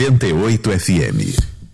88 FM.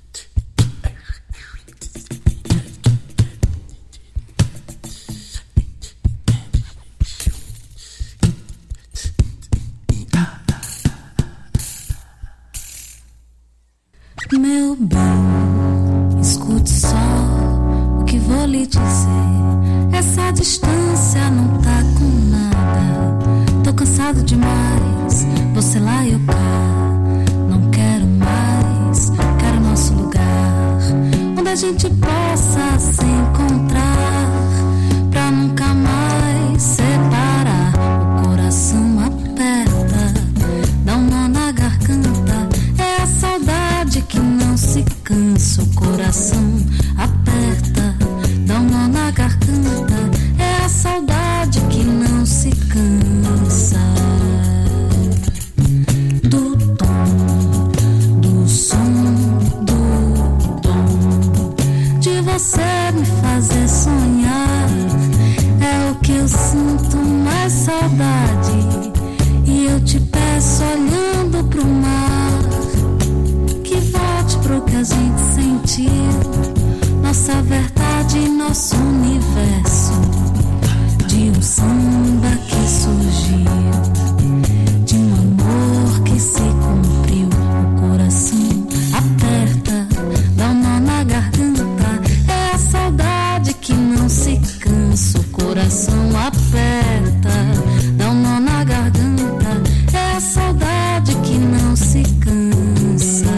Meu bem, escute só o que vou lhe dizer. Essa distância não tá com nada. Tô cansado demais, você lá e eu cá. Não quero mais, quero nosso lugar, onde a gente possa se encontrar, pra nunca mais separar. O coração aperta, dá um nó na garganta. É a saudade que não se cansa. O coração aperta, dá um nó na garganta. É a saudade que não se cansa. Do tom, do som, do dom de você me fazer sonhar. É o que eu sinto mais saudade. E eu te peço olhando pro mar, que volte pro que a gente sentiu, nossa verdade, nosso universo, de um samba que surgiu, de um amor que se cumpriu. O coração aperta, dá um nó na garganta. É a saudade que não se cansa. O coração aperta, dá um nó na garganta. É a saudade que não se cansa.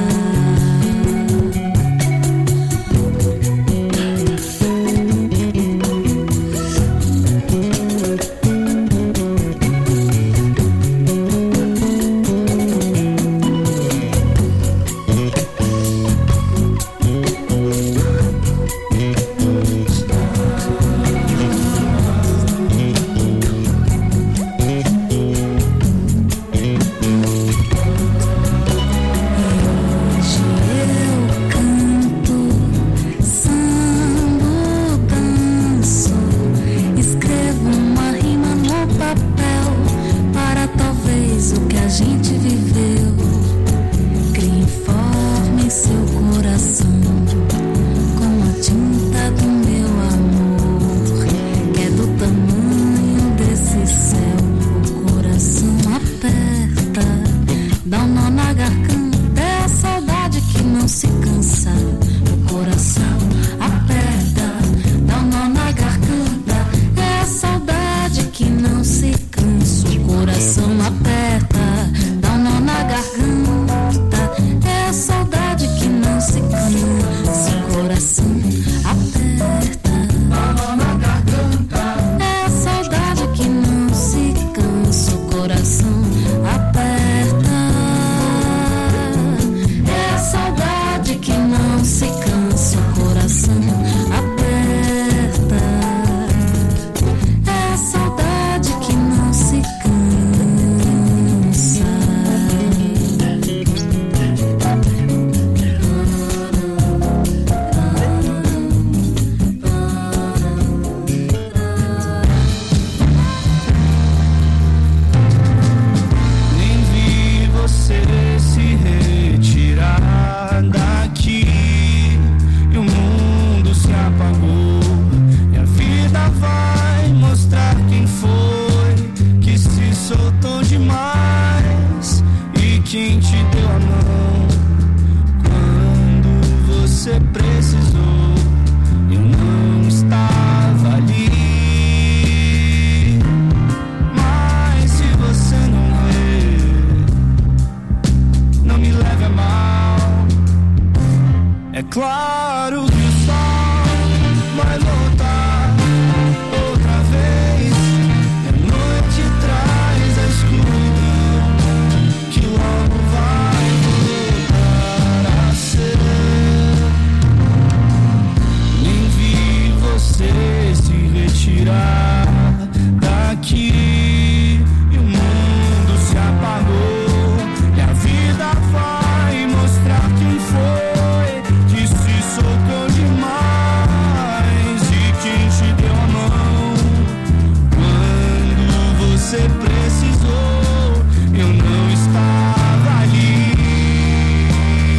precisou, eu não estava ali.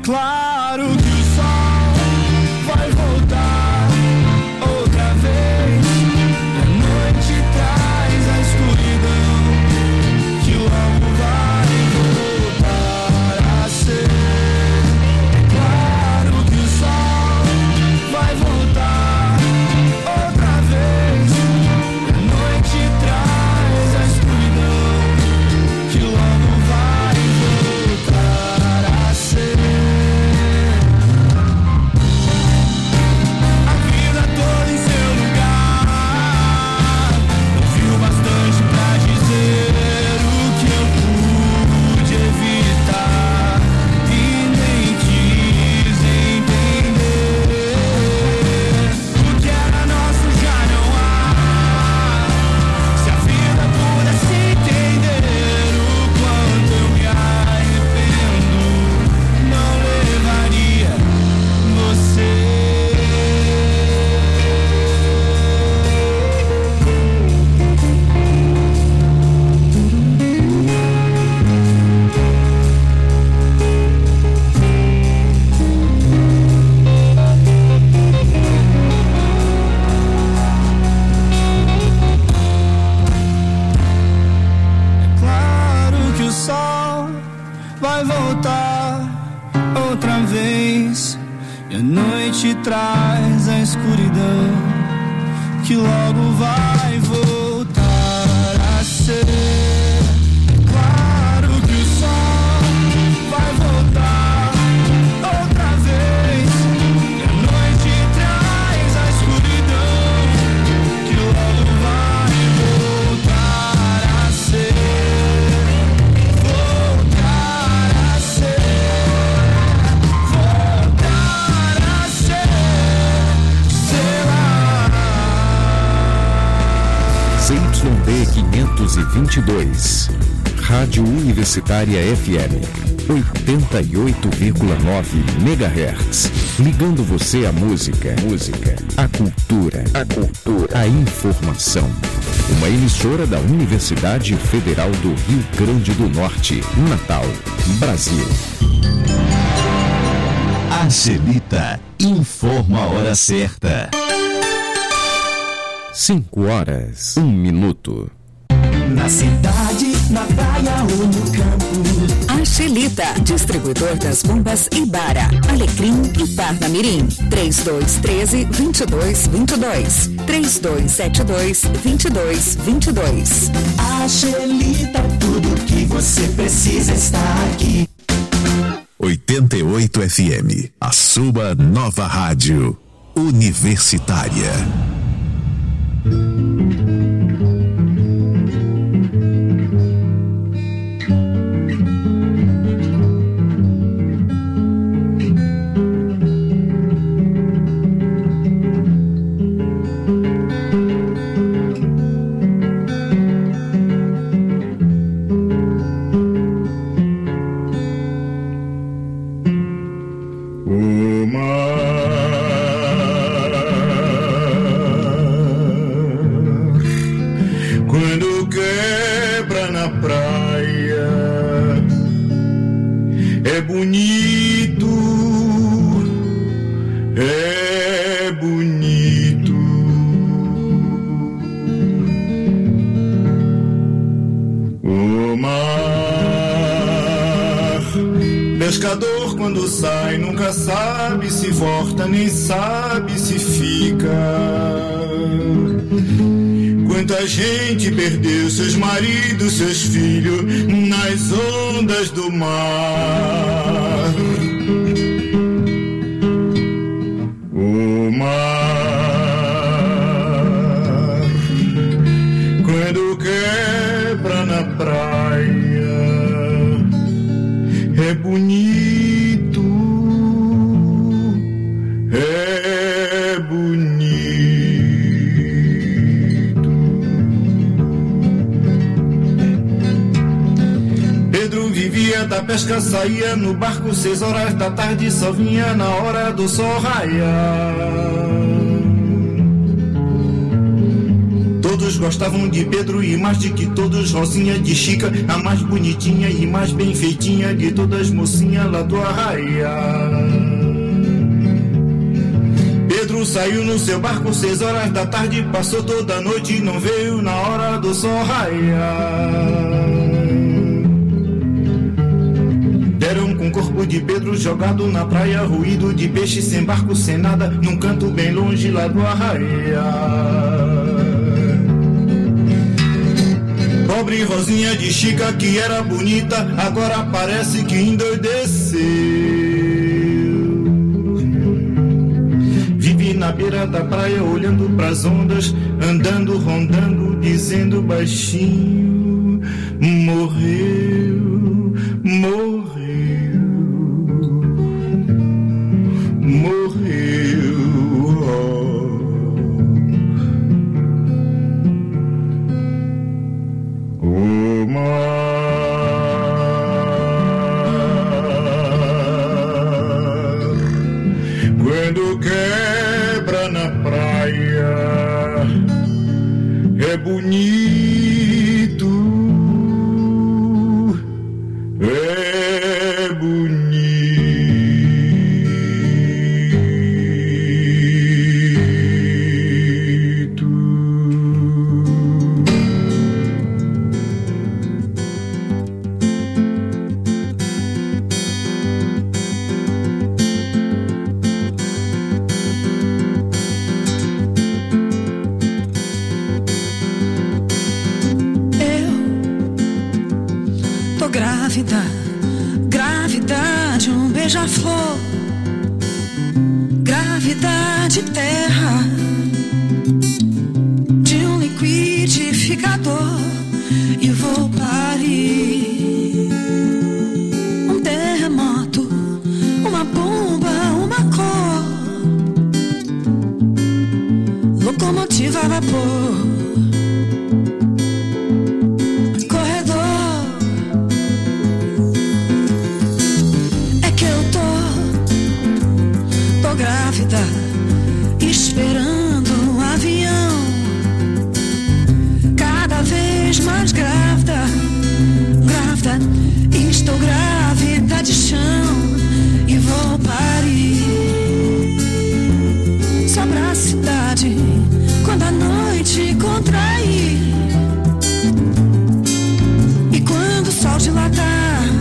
Claro que o sol vai voltar outra vez, e a noite traz a escuridão que logo vai voltar a ser. Claro que o sol vai voltar outra vez, e a noite traz a escuridão que logo vai voltar a ser. Traz a escuridão que logo vai voltar a ser. Claro que o sol vai voltar outra vez, e a noite traz a escuridão que logo vai voltar a ser. Voltar a ser. Voltar a ser. ZYD 522, Rádio Universitária FM, 88,9 MHz. Ligando você à música, à cultura, à informação. Uma emissora da Universidade Federal do Rio Grande do Norte, Natal, Brasil. Angelita informa a hora certa. 5h01. Na cidade, na praia ou no campo. Angelita, distribuidor das bombas Ibara, Alecrim e Parnamirim. 3213-2222. 3272-2222. Angelita, tudo que você precisa está aqui. 88 FM, a sua nova rádio universitária. Pescador quando sai nunca sabe se volta, nem sabe se fica. Quanta gente perdeu seus maridos, seus filhos nas ondas do mar. O mar, quando quebra na praia, é bonito, é bonito. Pedro vivia da pesca, saía no barco 6 horas da tarde, só vinha na hora do sol raiar. todos gostavam de Pedro e mais de que todos Rosinha de Chica, a mais bonitinha e mais bem feitinha de todas mocinha lá do Arraia. Pedro saiu no seu barco 6 horas da tarde, passou toda a noite e não veio na hora do sol raiar. Deram com o corpo de Pedro jogado na praia, ruído de peixe sem barco, sem nada, num canto bem longe lá do Arraia. Pobre Rosinha de Chica, que era bonita, agora parece que endoideceu. Vive na beira da praia olhando pras ondas, andando, rondando, dizendo baixinho: morreu, morreu. Quando quebra na praia é bonito, é bonito. Grávida de um beija-flor, grávida de terra, de um liquidificador, e vou parir um terremoto, uma bomba, uma cor, locomotiva a vapor. Esperando um avião, cada vez mais grávida, grávida, estou grávida de chão e vou parir. Sobra a cidade quando a noite contrair e quando o sol dilatar.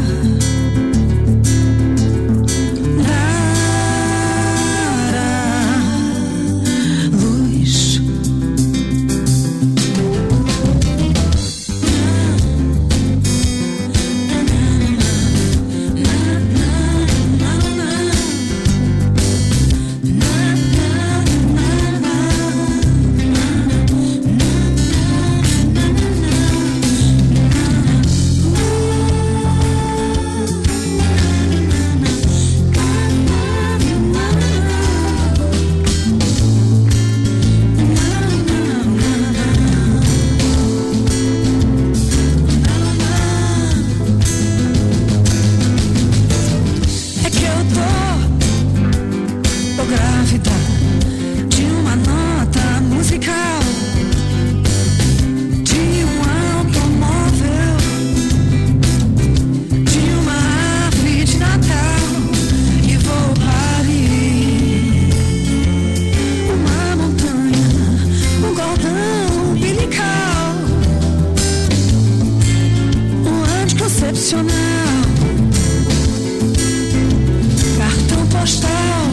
Cartão postal.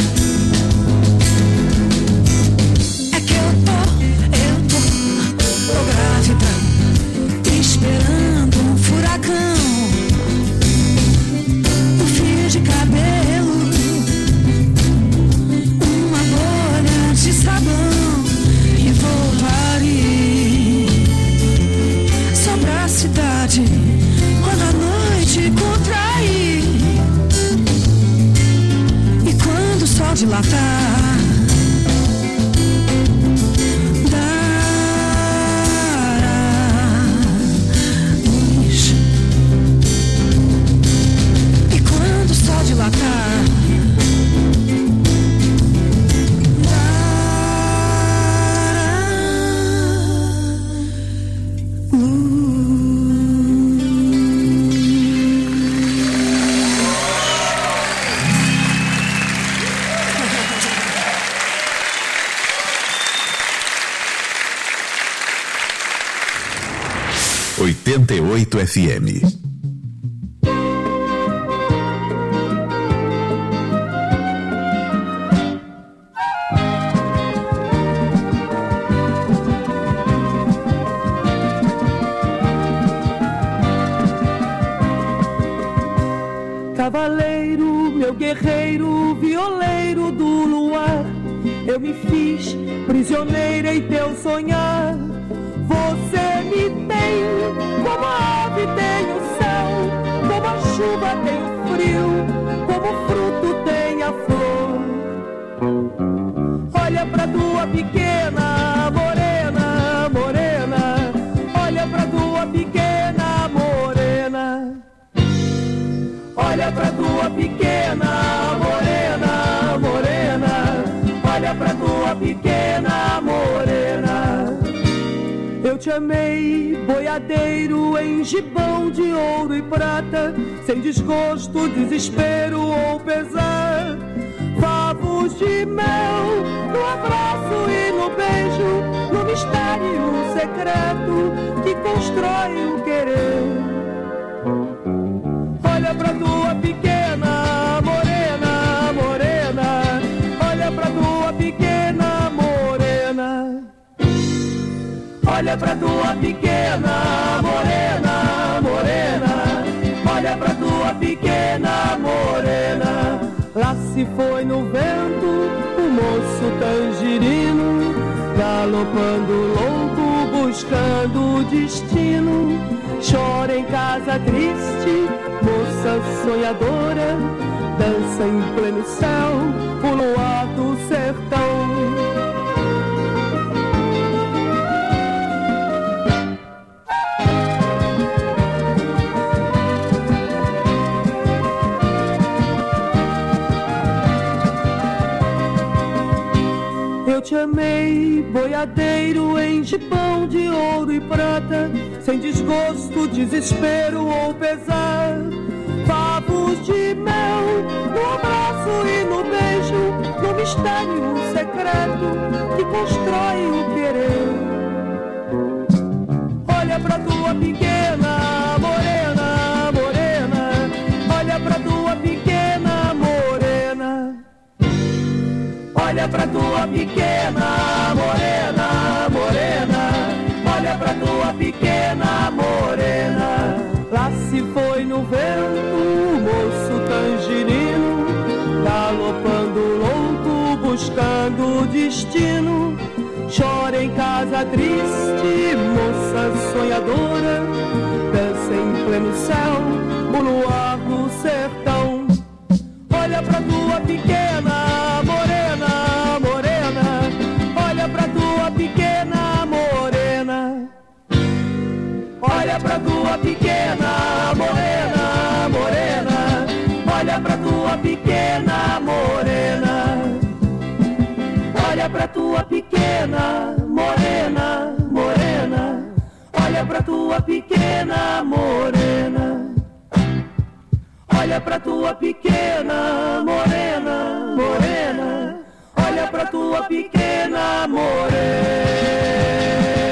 É que eu tô grávida, esperando um furacão, um fio de cabelo, uma bolha de sabão, e vou parir. Sobra a cidade quando a noite contrair e quando o sol dilatar. 98 FM. Cavaleiro, meu guerreiro, violeiro do luar, eu me fiz prisioneira em teu sonhar. Você me tem como a ave tem o céu, como a chuva tem o frio, como o fruto tem a flor. Olha pra tua pequena morena, morena, olha pra tua pequena morena. Olha pra tua pequena morena, morena, olha pra tua pequena morena. Eu te amei, boiadeiro em gibão de ouro e prata, sem desgosto, desespero ou pesar. Favos de mel, no abraço e no beijo, no mistério secreto que constrói o querer. Olha pra tua pequena morena, morena, olha pra tua pequena morena. Olha pra tua pequena morena, morena, olha pra tua pequena morena. Lá se foi no vento o moço tangerino, galopando louco, buscando o destino. Chora em casa triste, moça sonhadora, dança em pleno céu, o luar do sertão. Eu te amei, boiadeiro em gibão de ouro e prata, sem desgosto, desespero ou pesar. Favos de mel, no abraço e no beijo, no mistério secreto que constrói o querer. Olha pra tua pequena morena, morena, olha pra tua pequena morena. Olha pra tua pequena morena, morena, olha pra tua pequena morena. Lá se foi no vento o moço tangerino, galopando louco, buscando o destino. Chora em casa triste, moça sonhadora, dança em pleno céu, o luar do sertão. Olha pra tua pequena morena, morena, olha pra tua pequena morena. Olha pra tua pequena morena, morena, olha pra tua pequena morena. Olha pra tua pequena morena, morena, olha pra tua pequena morena. Olha pra tua pequena morena, morena, olha pra tua pequena morena.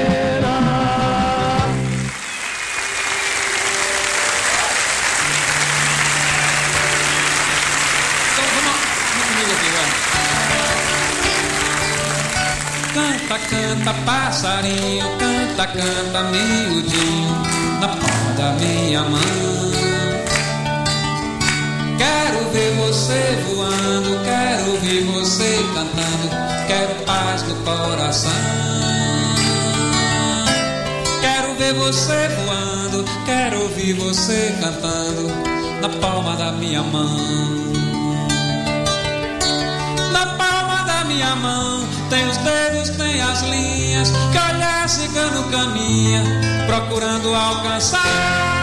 Canta, canta, passarinho, canta, canta, miudinho, na palma da minha mão. Quero ver você voando, quero ouvir você cantando, quero paz no coração. Quero ver você voando, quero ouvir você cantando, na palma da minha mão. Na palma da minha mão, tem os dedos, tem as linhas, que olhar cigano caminha, procurando alcançar.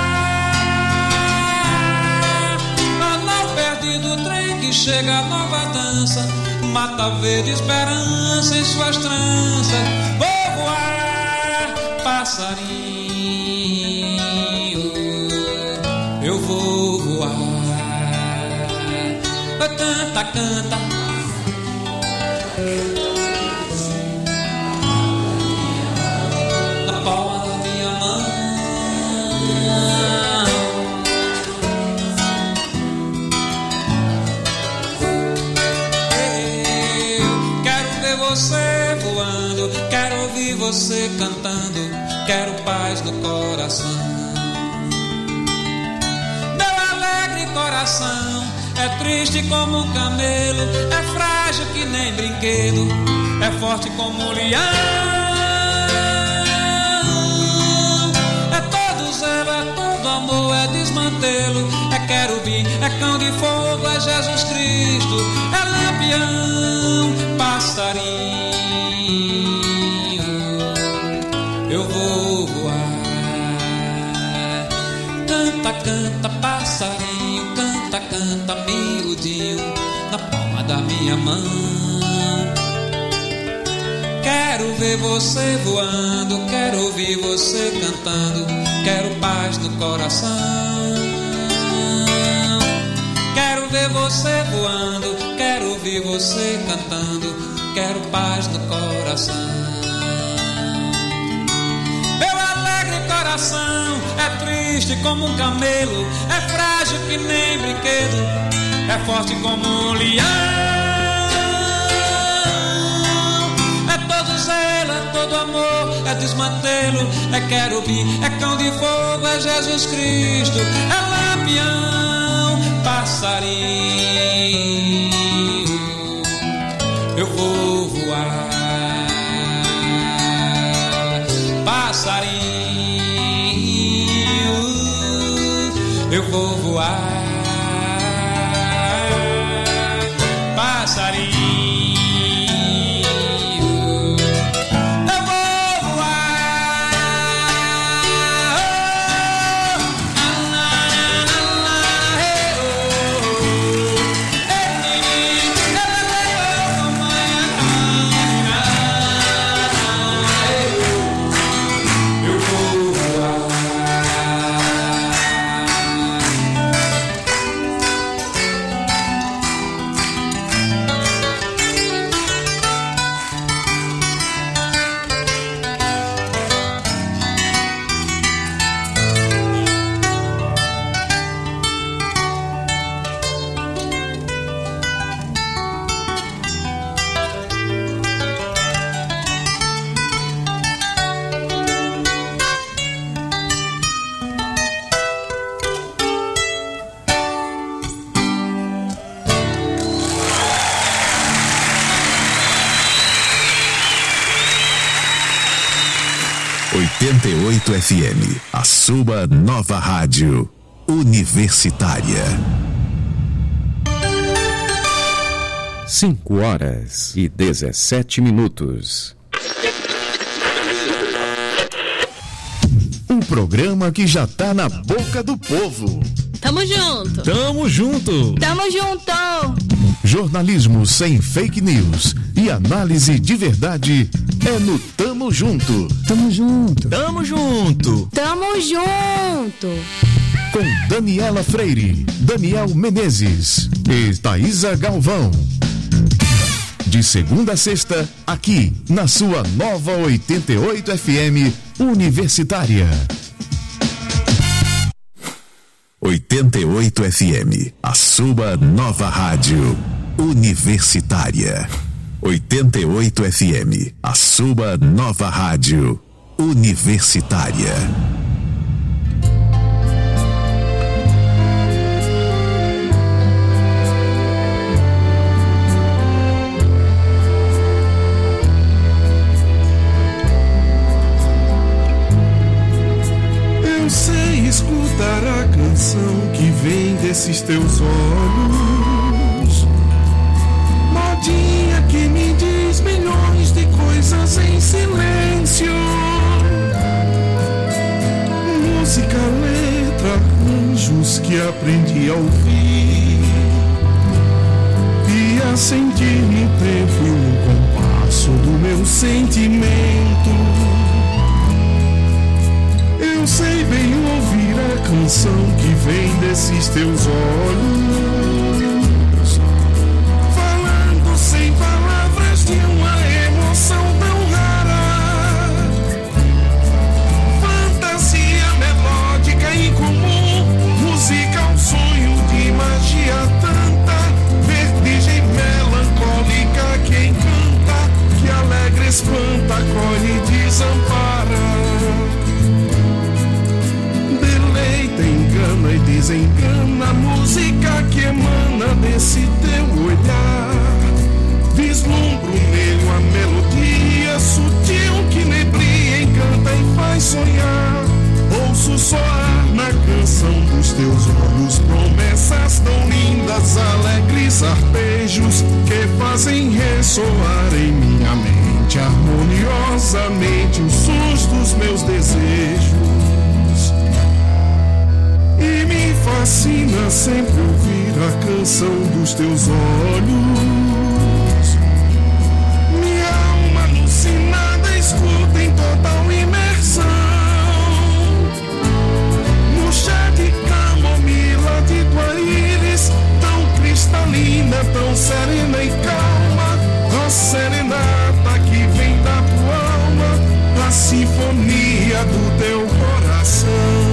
Do trem que chega a nova dança, mata verde esperança em suas tranças. Vou voar, passarinho, eu vou voar. Canta, canta, na palma da minha mão. Você voando, quero ouvir você cantando, quero paz no coração. Meu alegre coração é triste como um camelo, é frágil que nem brinquedo, é forte como um leão. É todo zelo, é todo amor, é desmantelo, é querubim, é cão de fogo, é Jesus Cristo, é lampião, passarinho. Eu vou voar. Canta, canta, passarinho, canta, canta, miudinho, na palma da minha mão. Quero ver você voando, quero ouvir você cantando, quero paz no coração. Quero ver você voando, quero ouvir você cantando, quero paz no coração. É triste como um camelo, é frágil que nem brinquedo, é forte como um leão. É todo zelo, é todo amor, é desmantelo, é querubim, é cão de fogo, é Jesus Cristo, é lampião, passarinho. Eu vou voar, passarinho. Eu vou voar, passarinho. Eu vou FM, a sua nova rádio universitária. 5h17. Um programa que já tá na boca do povo. Tamo junto. Tamo junto. Tamo junto. Jornalismo sem fake news e análise de verdade é no Tamo Junto. Tamo junto. Tamo junto. Tamo junto. Com Daniela Freire, Daniel Menezes e Thaísa Galvão. De segunda a sexta, aqui na sua nova 88 FM Universitária. 88 FM, a sua nova rádio universitária. 88 FM, a sua nova rádio universitária. Eu sei escutar a canção que vem desses teus olhos, modinha que me diz milhões de coisas em silêncio. Música, letra, anjos que aprendi a ouvir e a sentir no tempo e no compasso do meu sentimento. Eu sei bem ouvir a canção que vem desses teus olhos, falando sem palavras de uma emoção tão rara, fantasia melódica desengana a música que emana desse teu olhar. Vislumbro nele uma melodia sutil que nebria, encanta e faz sonhar. Ouço soar na canção dos teus olhos promessas tão lindas, alegres arpejos que fazem ressoar em minha mente harmoniosamente os sons dos meus desejos. E me fascina sempre ouvir a canção dos teus olhos. Minha alma alucinada escuta em total imersão no chá de camomila de tua íris, tão cristalina, tão serena e calma. A serenata que vem da tua alma, a sinfonia do teu coração.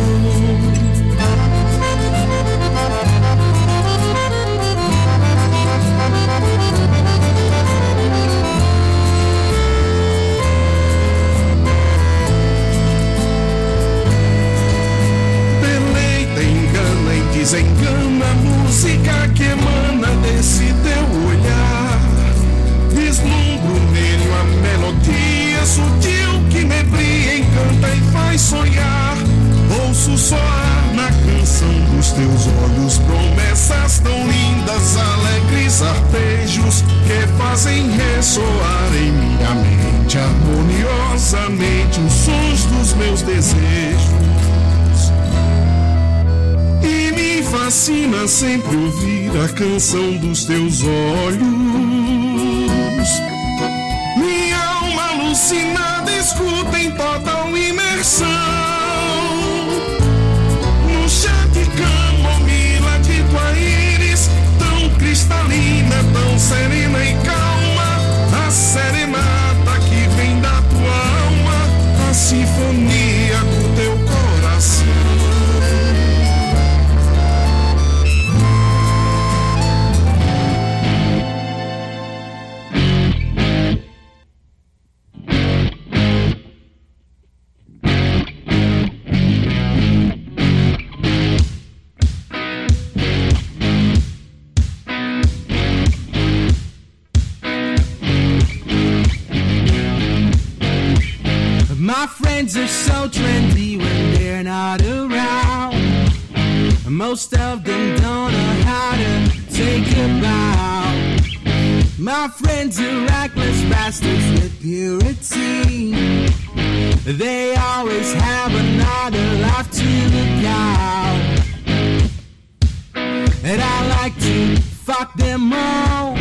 Desengana a música que emana desse teu olhar. Vislumbro nele uma melodia sutil que nebria, encanta e faz sonhar. Ouço soar na canção dos teus olhos promessas tão lindas, alegres arpejos que fazem ressoar em minha mente harmoniosamente os sons dos meus desejos. Fascina sempre ouvir a canção dos teus olhos. Minha alma alucinada escuta em total imersão no chá de camomila de tua íris, tão cristalina, tão serena e calma. A serenata que vem da tua alma, a sinfonia do teu coração. My friends are so trendy when they're not around. Most of them don't know how to take a bow. My friends are reckless bastards with purity. They always have another life to look out. And I like to fuck them all.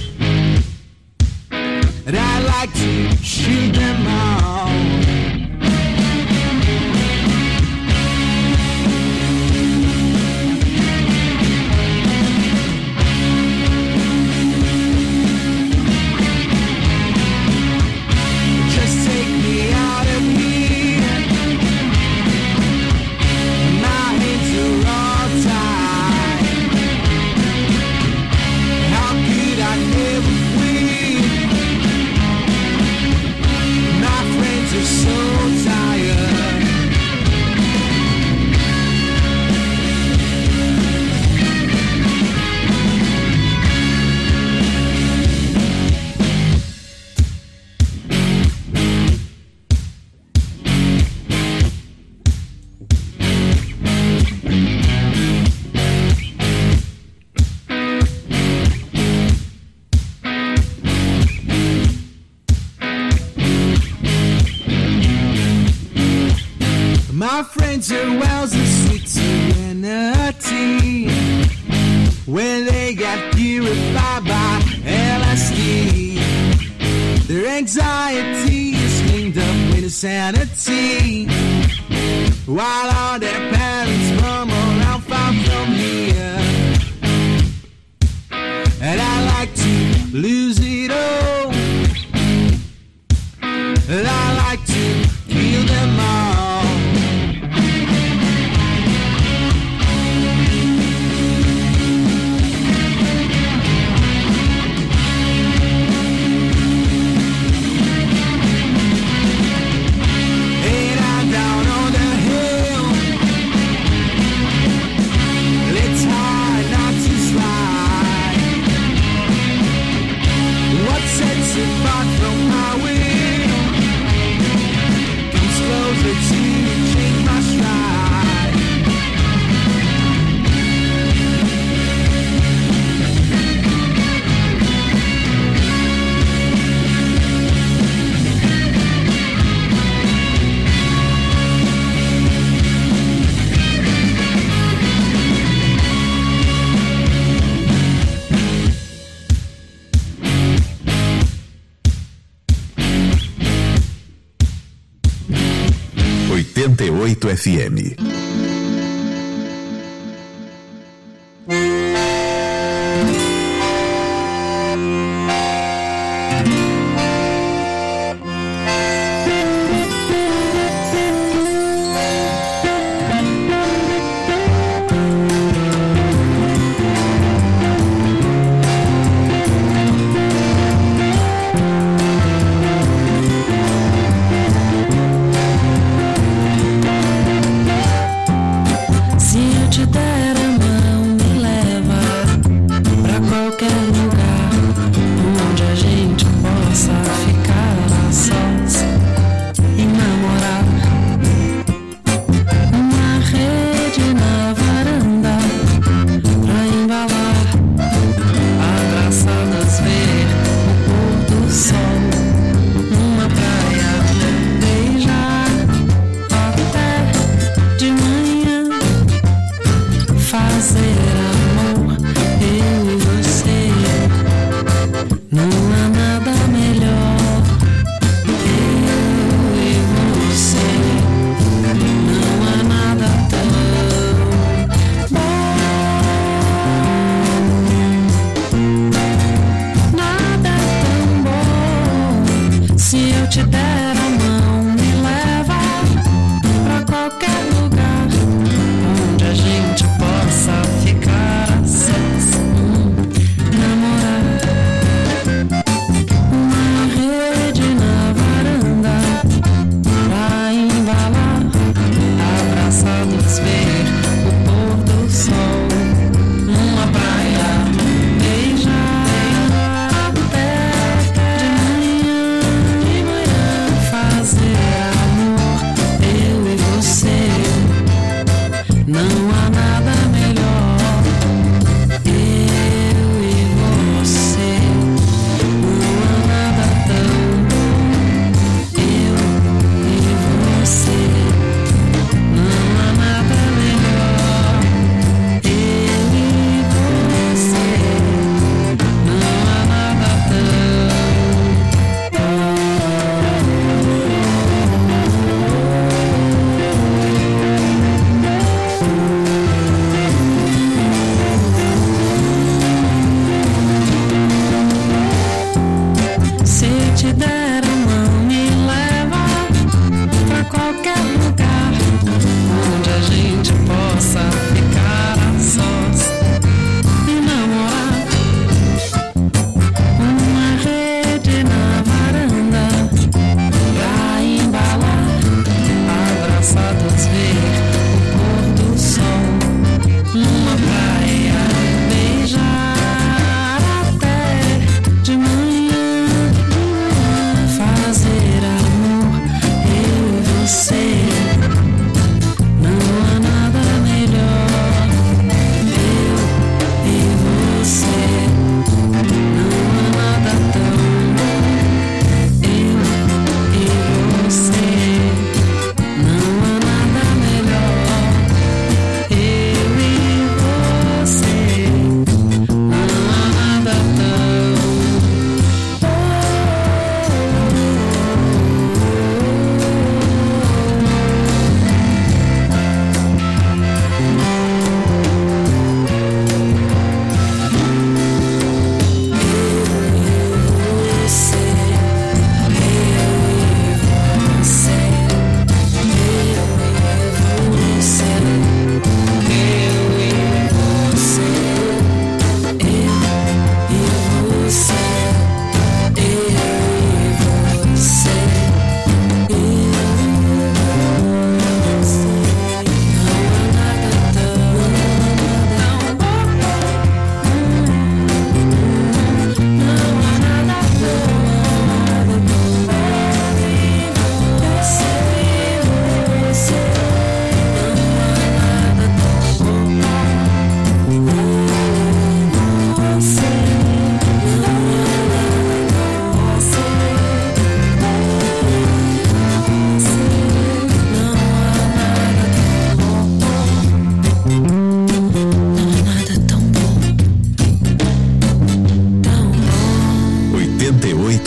And I like to shoot them all. My friends are wells of sweet serenity when they got purified by LSD. Their anxiety is cleaned up with insanity, while all their parents roam around far from here. And I like to lose it all, and I like to kill them all. 88 FM.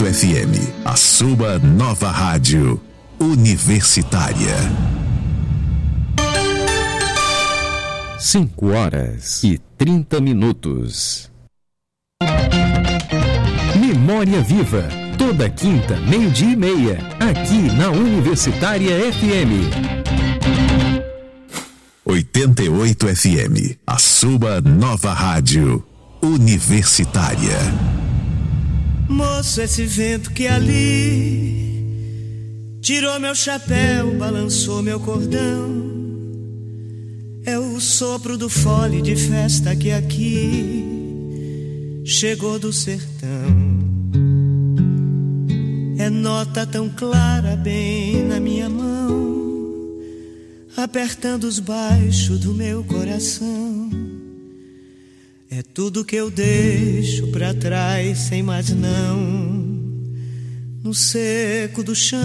FM, a sua nova rádio universitária. 5h30. Memória Viva, toda quinta, 12:30, aqui na Universitária FM. 88 FM, a sua nova rádio universitária. Moço, esse vento que ali tirou meu chapéu, balançou meu cordão, é o sopro do fole de festa que aqui chegou do sertão. É nota tão clara bem na minha mão, apertando os baixos do meu coração. É tudo que eu deixo pra trás sem mais não, no seco do chão.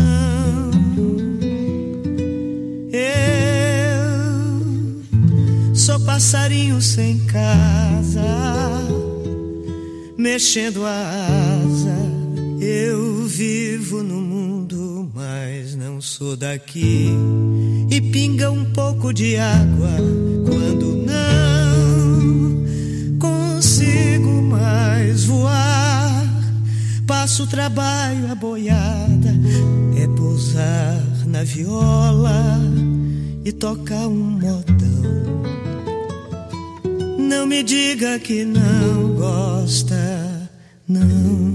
Eu sou passarinho sem casa, mexendo a asa. Eu vivo no mundo, mas não sou daqui. E pinga um pouco de água quando não consigo mais voar. Passo o trabalho, a boiada é pousar na viola e tocar um modão. Não me diga que não gosta, não.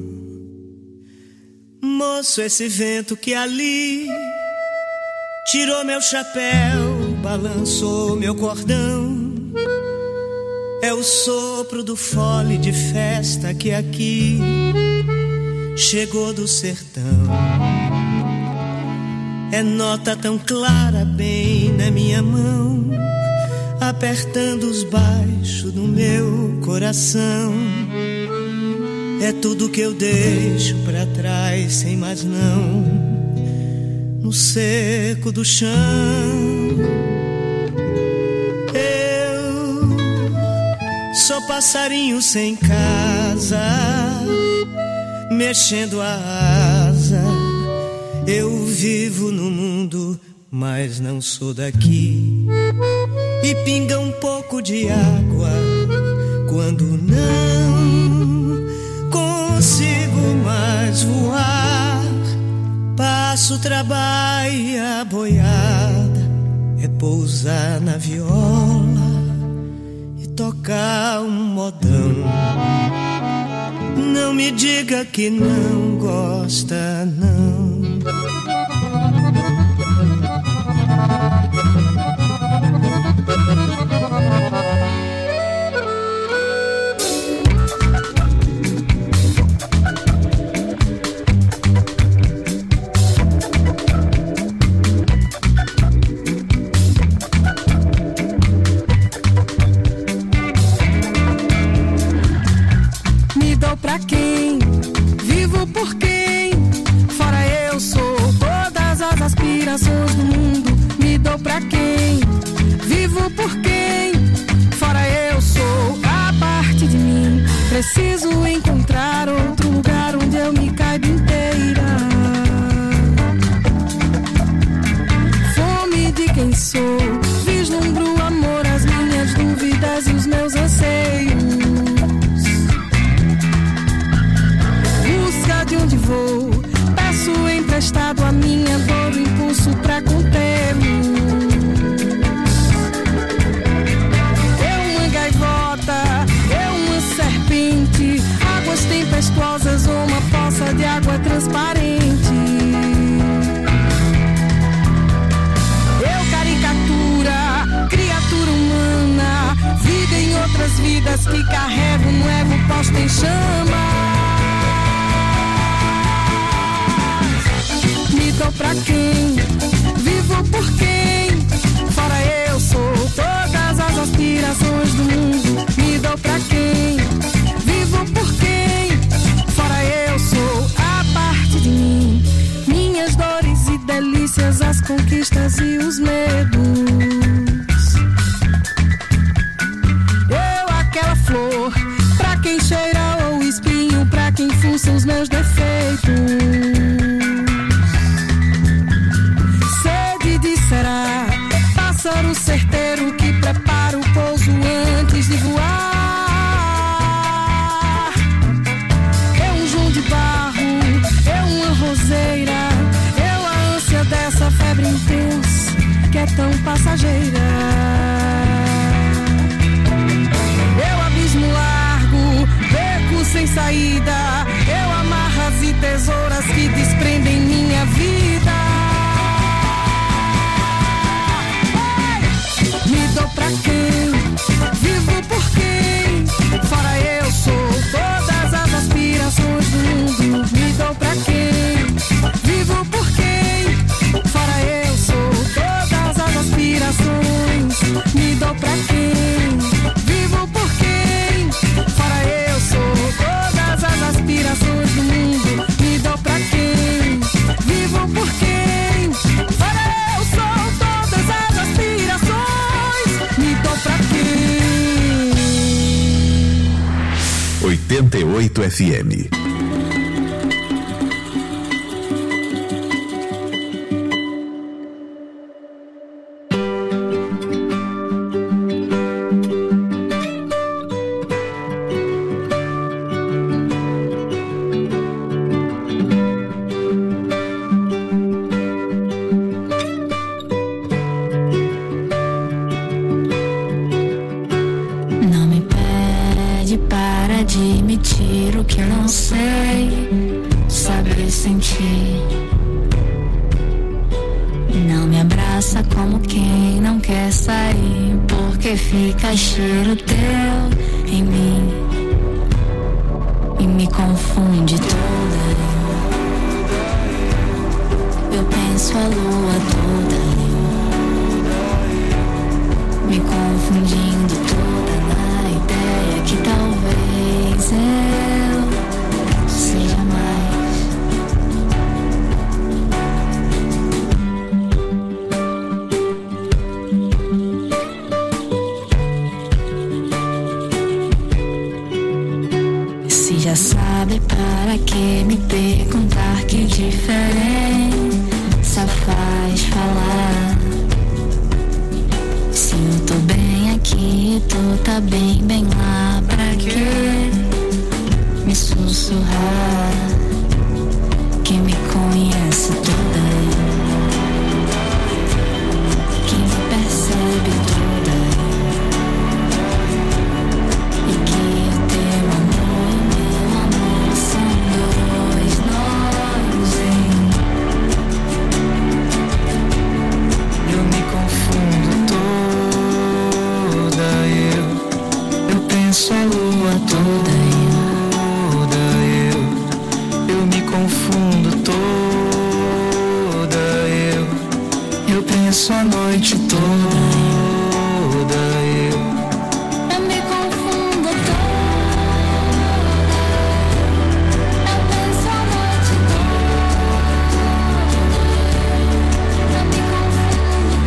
Moço, esse vento que ali tirou meu chapéu, balançou meu cordão, é o sopro do fole de festa que aqui chegou do sertão. É nota tão clara bem na minha mão, apertando os baixos do meu coração. É tudo que eu deixo pra trás sem mais não, no seco do chão. Eu sou passarinho sem casa, mexendo a asa. Eu vivo no mundo, mas não sou daqui. E pinga um pouco de água quando não consigo mais voar. Passo o trabalho e a boiada é pousar na viola e tocar um modão. Não me diga que não gosta, não. Pra quem? Vivo por quem? Fora eu sou todas as aspirações do mundo. Me dou pra quem? Vivo por quem? Fora eu sou a parte de mim. Preciso encontrar outro lugar onde eu me caiba inteira. Fome de quem sou, vislumbro o amor, as minhas dúvidas e os meus anseios. De onde vou, peço emprestado a minha dor, o impulso pra contê-lo. Eu uma gaivota, eu uma serpente, águas tempestuosas ou uma poça de água transparente. Eu caricatura, criatura humana, vida em outras vidas que carrego no ego posto em chama. Dou pra quem? Vivo por quem? Fora eu sou todas as aspirações do mundo. Me dou pra quem? Vivo por quem? Fora eu sou a parte de mim. Minhas dores e delícias, as conquistas e os medos. Eu aquela flor pra quem cheira ou espinha. 88 FM. Fica cheiro teu em mim e me confunde toda. Eu penso a lua toda, me confundindo toda na ideia que talvez eu seja mais. Sabe para que me perguntar que diferença faz falar? Se eu tô bem aqui, tu tá bem, bem lá, pra que me sussurrar? Quem me conhece toda, quem me percebe toda, e que o teu amor penso a lua toda, eu me confundo toda, eu penso a noite toda, eu me confundo toda, eu penso a noite toda, eu me confundo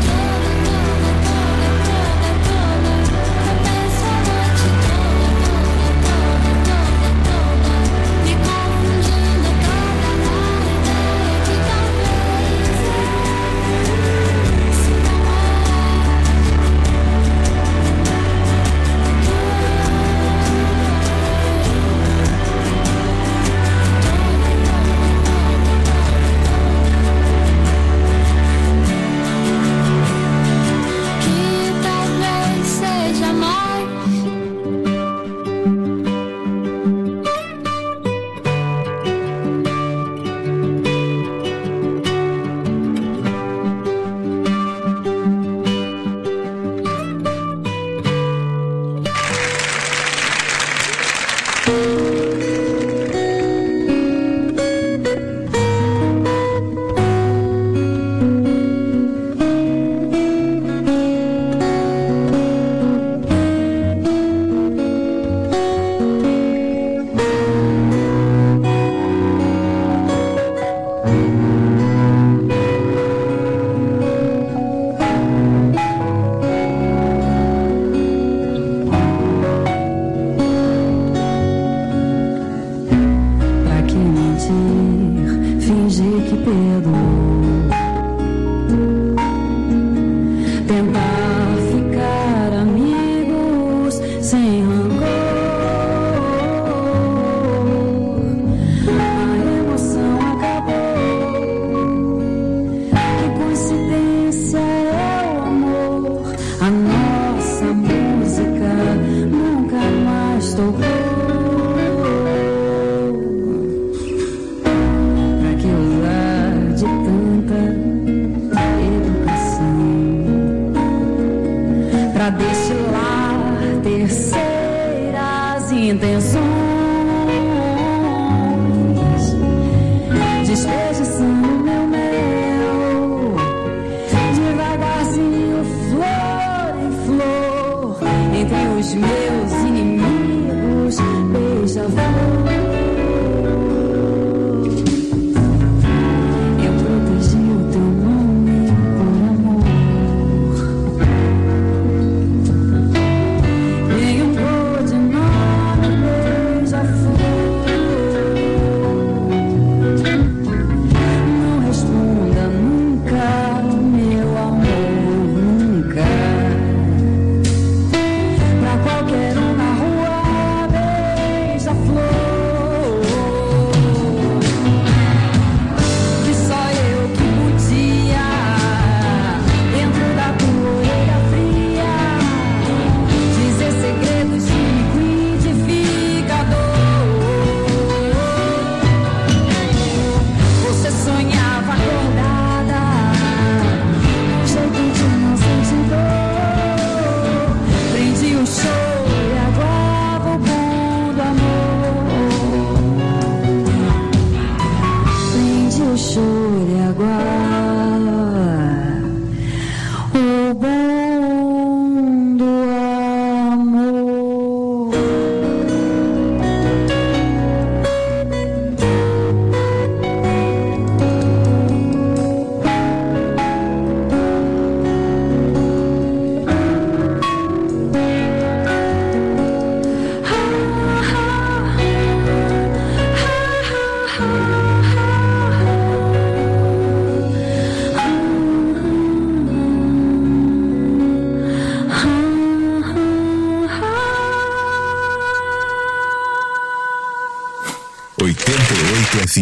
já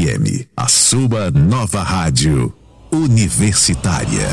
FM, a sua nova rádio universitária.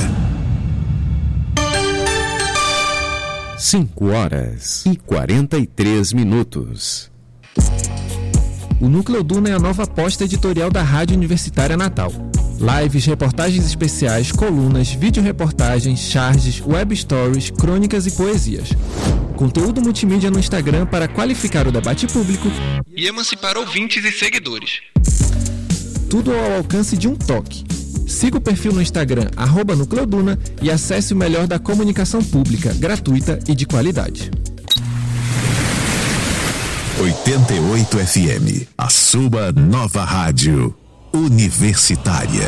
5h43. O Núcleo Duna é a nova aposta editorial da Rádio Universitária Natal. Lives, reportagens especiais, colunas, vídeo-reportagens, charges, web stories, crônicas e poesias. Conteúdo multimídia no Instagram para qualificar o debate público e emancipar ouvintes e seguidores. Tudo ao alcance de um toque. Siga o perfil no Instagram @NúcleoDuna e acesse o melhor da comunicação pública, gratuita e de qualidade. 88 FM, a sua nova rádio universitária.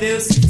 meu, se